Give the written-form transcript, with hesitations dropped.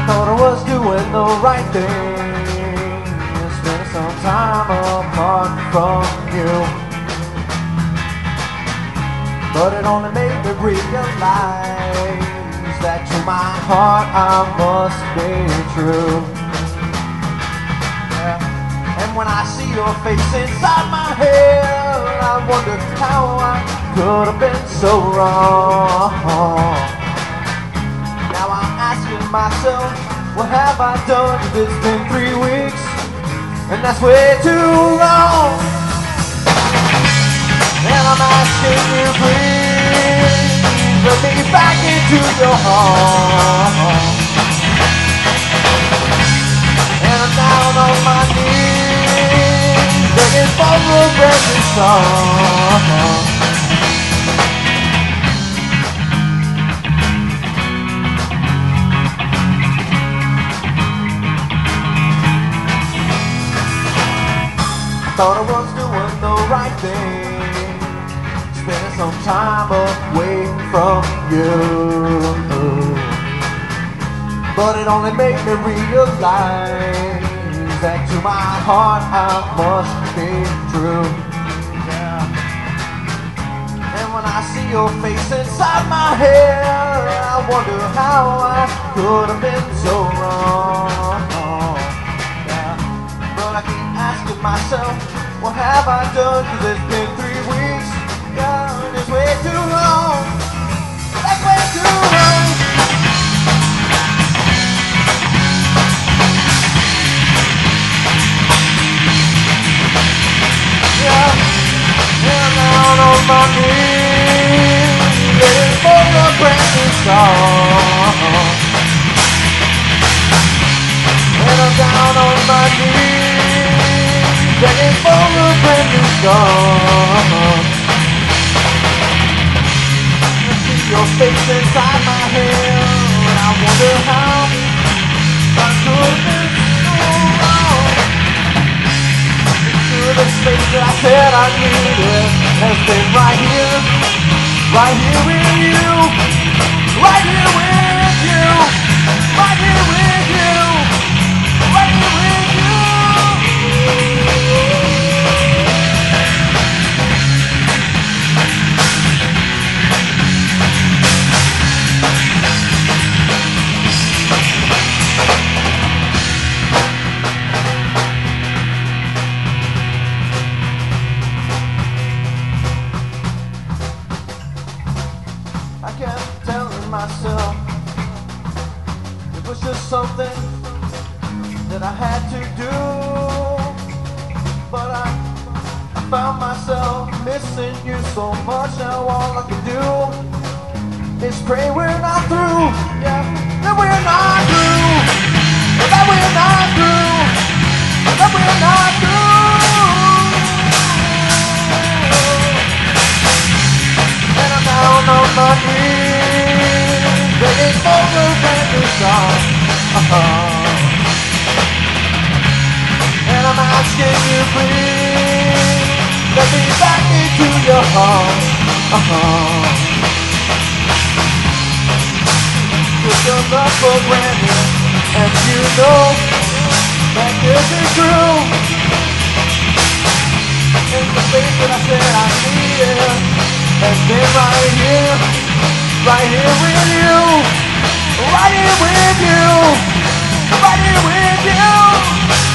Thought I was doing the right thing, spending some time apart from you, but it only made me realize that to my heart I must be true. Yeah. And when I see your face inside my head, I wonder how I could have been so wrong. Now I'm asking myself, what have I done? 'Cause it's been 3 weeks, and that's way too long. And I'm asking you, please, let me back into your heart. And I'm down on my knees, begging for a brand new song. Thought I was doing the right thing, spending some time away from you, but it only made me realize that to my heart I must be true. Yeah. And when I see your face inside my head, I wonder how I could have been so wrong. Asking myself, what have I done? 'Cause it's been 3 weeks, yeah, and it's way too long. That's way too long. Yeah, and I'm down on my knees, waiting for a brand new song. And I'm down on my knees, begging for a brand new song. I see your face inside my head, and I wonder how I could have been so wrong. Into the space that I said I needed has been right here with you, right here with you, right here with you, right here with you. I kept telling myself it was just something that I had to do, but I found myself missing you so much. Now all I can do is pray we're not through, yeah, that we're not through, that we're not through, that we're not through. And I'm down on my knees, begging for a brand new song. And I'm asking you, please, let me back into your heart. With your love for granted, and you know that this is true. And the space that I said I needed has been right here with you, right here with you, right here with you.